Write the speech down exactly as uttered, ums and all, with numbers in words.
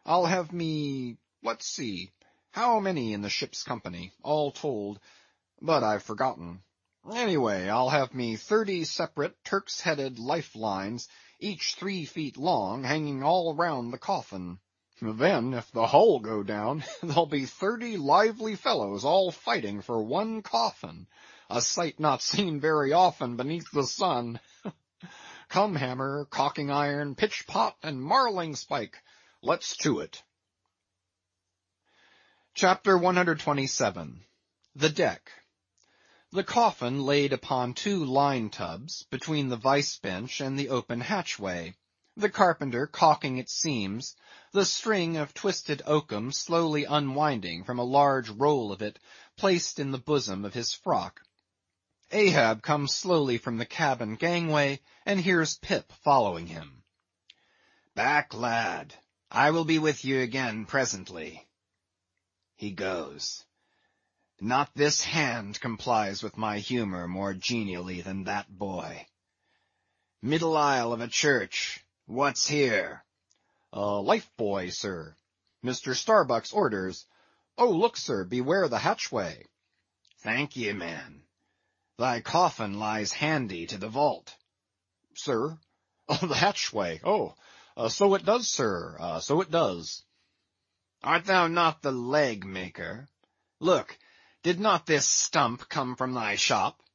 I'll have me, let's see, how many in the ship's company, all told, but I've forgotten. Anyway, I'll have me thirty separate Turk's-headed life-lines, each three feet long, hanging all round the coffin. Then, if the hull go down, there'll be thirty lively fellows all fighting for one coffin, a sight not seen very often beneath the sun. Come, hammer, caulking iron, pitch pot, and marling spike, let's to it. Chapter one hundred twenty-seven. The Deck. The coffin laid upon two line tubs, between the vice bench and the open hatchway, the carpenter caulking its seams, the string of twisted oakum slowly unwinding from a large roll of it placed in the bosom of his frock. Ahab comes slowly from the cabin gangway, and hears Pip following him. "Back, lad. I will be with you again presently." He goes. Not this hand complies with my humor more genially than that boy. Middle aisle of a church. What's here? A life buoy, sir. Mister Starbuck's orders. Oh, look, sir, beware the hatchway. Thank ye, man. Thy coffin lies handy to the vault. Sir? Oh, the hatchway. Oh, uh, so it does, sir, uh, so it does. Art thou not the leg maker? Look, did not this stump come from thy shop?